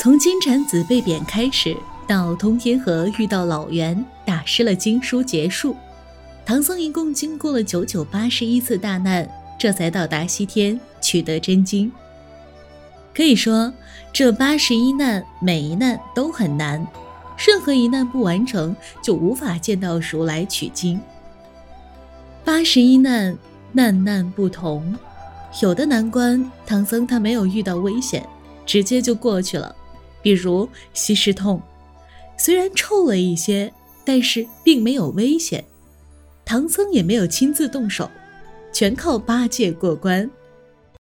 从金蝉子被贬开始，到通天河遇到老袁打湿了经书结束，唐僧一共经过了981次大难，这才到达西天取得真经。可以说这81难每一难都很难，任何一难不完成就无法见到如来取经。81难难难不同，有的难关唐僧他没有遇到危险，直接就过去了，比如西施痛，虽然臭了一些，但是并没有危险，唐僧也没有亲自动手，全靠八戒过关，